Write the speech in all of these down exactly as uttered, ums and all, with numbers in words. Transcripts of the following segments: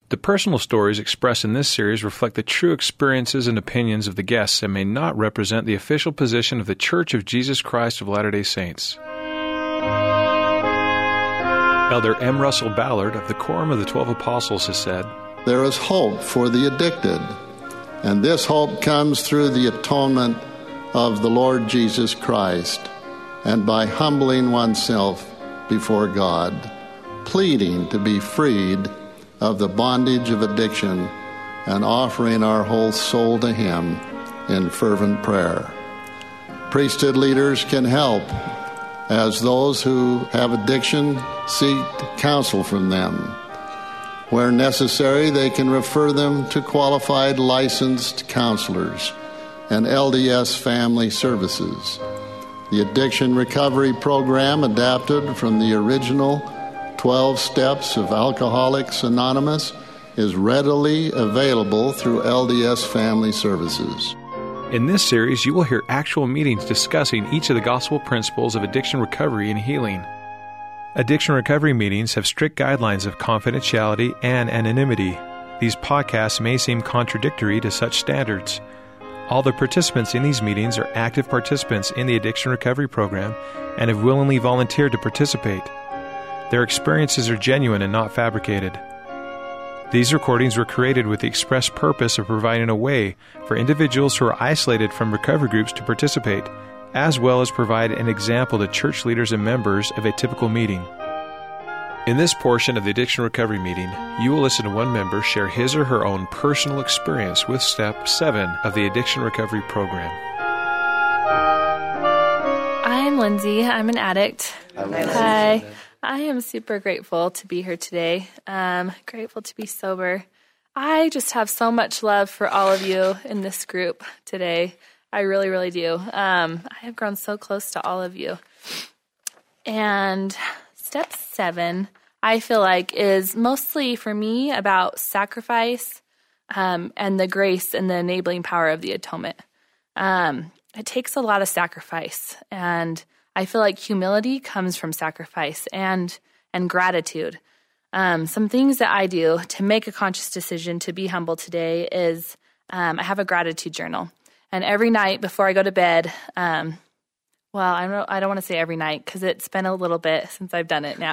The personal stories expressed in this series reflect the true experiences and opinions of the guests and may not represent the official position of the Church of Jesus Christ of Latter-day Saints. Elder M. Russell Ballard of the Quorum of the Twelve Apostles has said, "There is hope for the addicted, and this hope comes through the atonement of the Lord Jesus Christ and by humbling oneself before God, pleading to be freed of the bondage of addiction and offering our whole soul to Him in fervent prayer. Priesthood leaders can help as those who have addiction seek counsel from them. Where necessary, they can refer them to qualified licensed counselors and L D S family services. The Addiction Recovery Program, adapted from the original twelve Steps of Alcoholics Anonymous, is readily available through L D S Family Services." In this series, you will hear actual meetings discussing each of the gospel principles of addiction recovery and healing. Addiction recovery meetings have strict guidelines of confidentiality and anonymity. These podcasts may seem contradictory to such standards. All the participants in these meetings are active participants in the addiction recovery program and have willingly volunteered to participate. Their experiences are genuine and not fabricated. These recordings were created with the express purpose of providing a way for individuals who are isolated from recovery groups to participate, as well as provide an example to church leaders and members of a typical meeting. In this portion of the addiction recovery meeting, you will listen to one member share his or her own personal experience with Step seven of the addiction recovery program. I'm Lindsay. I'm an addict. I'm Hi. I am super grateful to be here today. Um, grateful to be sober. I just have so much love for all of you in this group today. I really, really do. Um, I have grown so close to all of you. And step seven, I feel like, is mostly for me about sacrifice um, and the grace and the enabling power of the atonement. Um, it takes a lot of sacrifice, and I feel like humility comes from sacrifice and and gratitude. Um, some things that I do to make a conscious decision to be humble today is um, I have a gratitude journal. And every night before I go to bed, um, well, I don't, I don't want to say every night because it's been a little bit since I've done it now.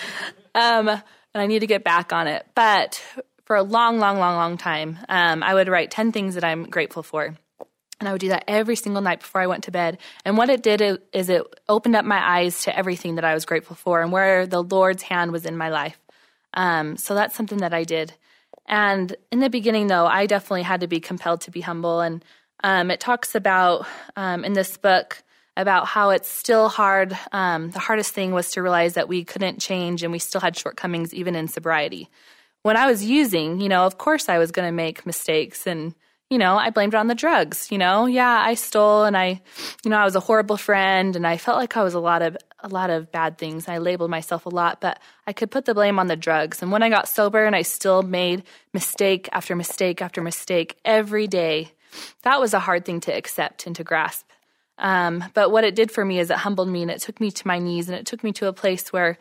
um, and I need to get back on it. But for a long, long, long, long time, um, I would write ten things that I'm grateful for. And I would do that every single night before I went to bed. And what it did is it opened up my eyes to everything that I was grateful for and where the Lord's hand was in my life. Um, so that's something that I did. And in the beginning, though, I definitely had to be compelled to be humble. And um, it talks about, um, in this book, about how it's still hard. Um, the hardest thing was to realize that we couldn't change and we still had shortcomings even in sobriety. When I was using, you know, of course I was going to make mistakes, and you know, I blamed it on the drugs, you know. Yeah, I stole, and I, you know, I was a horrible friend, and I felt like I was a lot of a lot of bad things. I labeled myself a lot, but I could put the blame on the drugs. And when I got sober and I still made mistake after mistake after mistake every day, that was a hard thing to accept and to grasp. Um, but what it did for me is it humbled me, and it took me to my knees, and it took me to a place where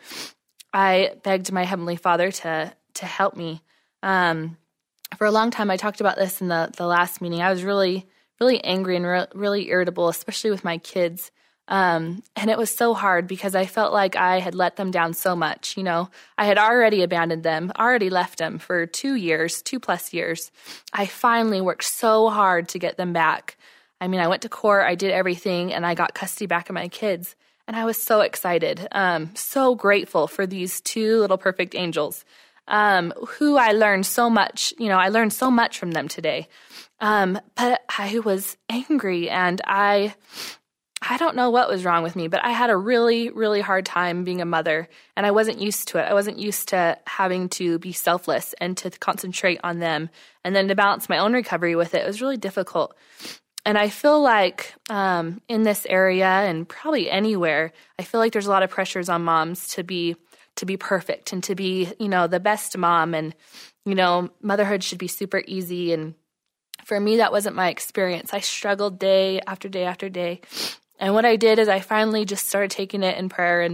I begged my Heavenly Father to to help me. Um For a long time, I talked about this in the, the last meeting. I was really, really angry and re- really irritable, especially with my kids. Um, and it was so hard because I felt like I had let them down so much. You know, I had already abandoned them, already left them for two years, two plus years. I finally worked so hard to get them back. I mean, I went to court, I did everything, and I got custody back of my kids. And I was so excited, um, so grateful for these two little perfect angels. Um, who I learned so much, you know, I learned so much from them today. Um, but I was angry, and I, I don't know what was wrong with me, but I had a really, really hard time being a mother, and I wasn't used to it. I wasn't used to having to be selfless and to concentrate on them, and then to balance my own recovery with it. It was really difficult. And I feel like um, in this area, and probably anywhere, I feel like there's a lot of pressures on moms to be to be perfect and to be, you know, the best mom, and, you know, motherhood should be super easy. And for me, that wasn't my experience. I struggled day after day after day. And what I did is I finally just started taking it in prayer and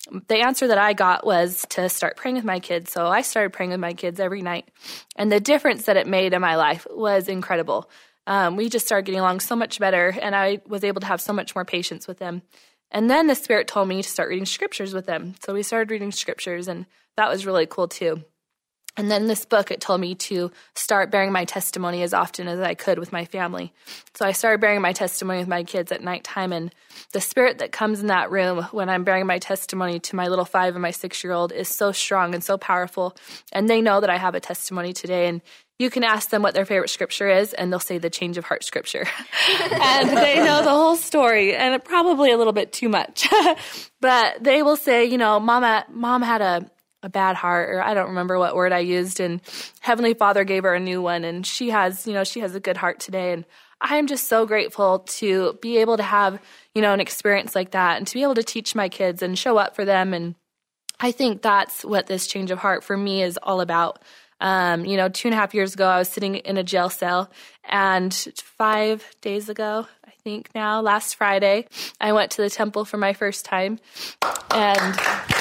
the answer that I got was to start praying with my kids. So I started praying with my kids every night. And the difference that it made in my life was incredible. Um, we just started getting along so much better, and I was able to have so much more patience with them. And then the Spirit told me to start reading scriptures with them. So we started reading scriptures, and that was really cool too. And then this book, it told me to start bearing my testimony as often as I could with my family. So I started bearing my testimony with my kids at nighttime, and the Spirit that comes in that room when I'm bearing my testimony to my little five and my six-year-old is so strong and so powerful. And they know that I have a testimony today, and you can ask them what their favorite scripture is, and they'll say the Change of Heart scripture. And they know the whole story, and it probably a little bit too much. But they will say, you know, Mama, Mom had a, a bad heart, or I don't remember what word I used, and Heavenly Father gave her a new one, and she has, you know, she has a good heart today. And I am just so grateful to be able to have, you know, an experience like that, and to be able to teach my kids and show up for them. And I think that's what this Change of Heart for me is all about. Um, you know, two and a half years ago, I was sitting in a jail cell, and five days ago, I think now, last Friday, I went to the temple for my first time, and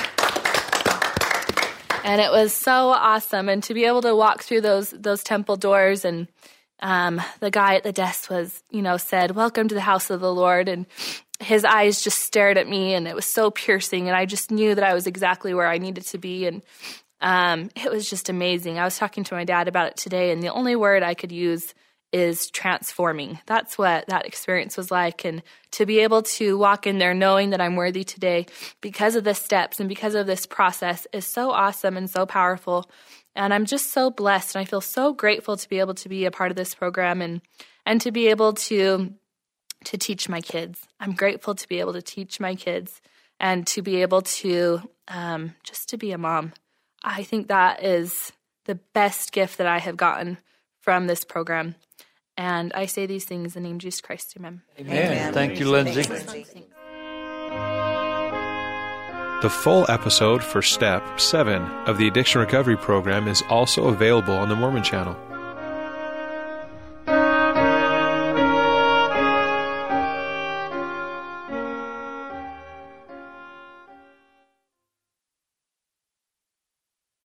and it was so awesome. And to be able to walk through those those temple doors, and um, the guy at the desk was, you know, said, "Welcome to the house of the Lord," and his eyes just stared at me, and it was so piercing, and I just knew that I was exactly where I needed to be. And Um, it was just amazing. I was talking to my dad about it today, and the only word I could use is transforming. That's what that experience was like. And to be able to walk in there knowing that I'm worthy today because of the steps and because of this process is so awesome and so powerful. And I'm just so blessed, and I feel so grateful to be able to be a part of this program, and, and to be able to, to teach my kids. I'm grateful to be able to teach my kids, and to be able to, um, just to be a mom. I think that is the best gift that I have gotten from this program. And I say these things in the name of Jesus Christ. Amen. Amen. Amen. Thank you, Lindsay. The full episode for Step seven of the Addiction Recovery Program is also available on the Mormon Channel.